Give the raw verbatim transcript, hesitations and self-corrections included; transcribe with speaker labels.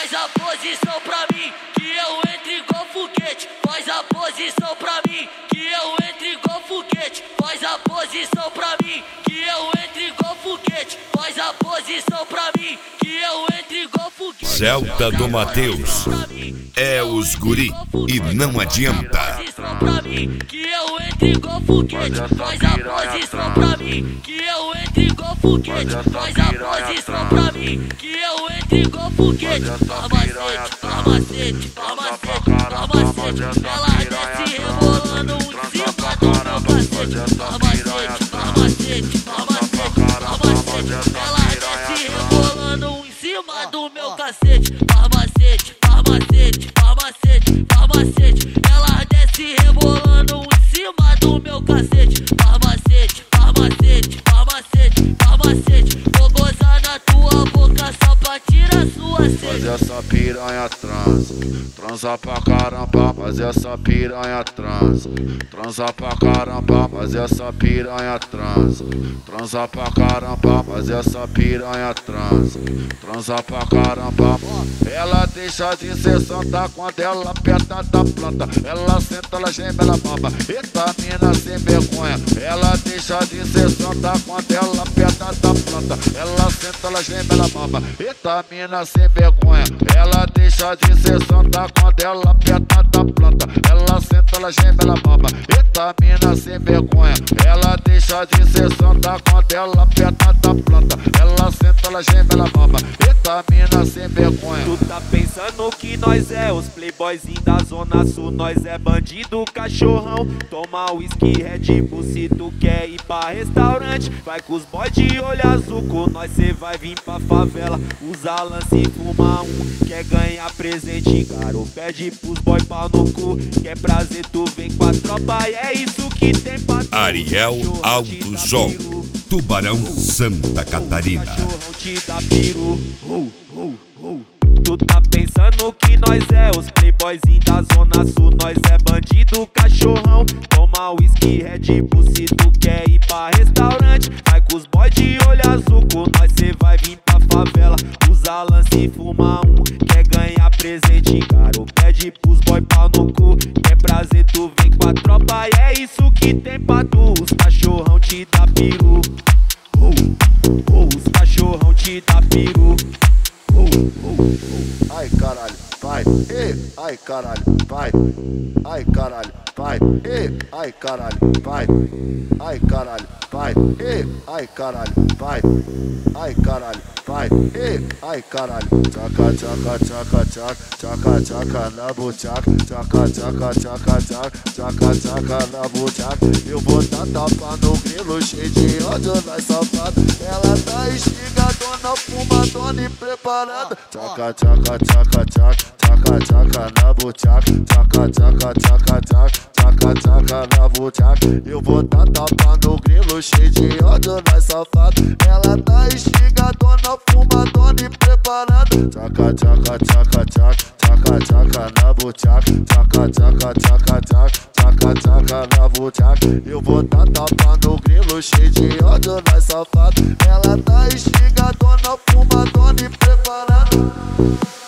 Speaker 1: Faz a posição pra mim, que eu entro igual foguete. Faz a posição pra mim, que eu entro igual foguete. Faz a posição pra mim, que eu entro igual foguete. Faz a posição pra mim, que eu entro igual foguete.
Speaker 2: Celta do Mateus é os guri e não adianta.
Speaker 1: Pra mim, que eu entro igual foguete. Faz a posição pra mim, que eu entro igual foguete. Faz a posição pra mim, que eu entro igual foguete. Farmacete, farmacete, farmacete, farmacete. Ela desce rebolando um em cima do meu cacete. Farmacete, farmacete, farmacete, farmacete. Ela desce rebolando um em cima do meu cacete. Farmacete, farmacete, farmacete, farmacete. Ela desce rebolando um em cima do meu cacete. Farmacete, farmacete, farmacete, farmacete. Vou gozar na tua boca só pra tirar sua sede.
Speaker 3: Faz essa piranha transa, transa pra caramba, mas essa piranha transa, transa pra caramba, mas essa piranha transa, transa pra caramba, mas essa piranha transa, transa pra caramba. Ela deixa de ser santa quando ela aperta da planta. Ela senta, ela geme, ela baba. Eita mina sem vergonha. Ela deixa de ser santa quando ela aperta da planta. Ela senta, ela geme, ela baba. Eita mina sem vergonha. Ela deixa de ser santa quando ela aperta da planta. Ela senta, ela geme, ela baba. Eita mina sem vergonha. Ela deixa de ser santa quando ela aperta da planta. Ela senta, ela geme, ela baba. Eita mina sem vergonha.
Speaker 4: Tu tá pensando que nós é os playboyzinhos da zona sul. Nós é bandido, cachorrão. Toma whisky, Red Bull se tu quer ir pra restaurante. Vai com os boys de olho azul, com nós cê vai vir pra favela. Usa lance e fuma um. Quer ganhar presente, caro, pede pros boy pau no cu. Quer prazer, tu vem com a tropa e é isso que tem pra tu.
Speaker 2: Ariel Alto Sol, Tubarão, Santa Catarina.
Speaker 4: Cachorrão te dá piru. Uh, uh, uh. Tu tá pensando que nós é os playboyzinhos da zona sul. Nós é bandido, cachorrão. Toma whisky, Red Bull se tu quer ir pra restaurante. Vai com os boys de olho azul, com nós cê vai vir pra favela. Usa lance e fuma um. Quer ganhar presente, caro, pede pros boy pau no cu. Quer prazer, tu vem com a tropa e é isso que tem pra tu. Os cachorrão te dá piru. Uh, uh, os cachorrão te dá piru. Uh, uh, uh.
Speaker 3: Ai caralho, vai, e, ai caralho, vai, ai caralho, vai, e, ai caralho, vai, ai caralho, vai, e, ai caralho, vai, ai caralho, vai, e, ai caralho. Tchaca, tchaca, tchaca, tchaca, tchaca, tchaca na buchaca, tchaca, tchaca, tchaca, tchaca, tchaca, tchaca na buchaca. Eu vou dar tapa no grilo cheio de ódio nas sapadas. Ela tá instigadona, fumadona e preparada. Tchaca, tchaca, tchaca, tchaca, tchaca, tchaca na buchaca, tchaca, tchaca, tchaca, tchaca, tchaca, tchaca na buchaca. Eu vou dar tapa no grilo cheio de ódio nas sapadas. Ela tá instigadona, fumadona e preparada. Tchaca, tchaca, tchaca, tchaca, tchaca, tchaca na buchaca, tchaca, tchaca, tchaca, tchaca, tchaca, tchaca na buchaca. Eu vou dar tapa no grilo cheio de ódio nas sapadas. Ela tá instigadona, fumadona e preparada.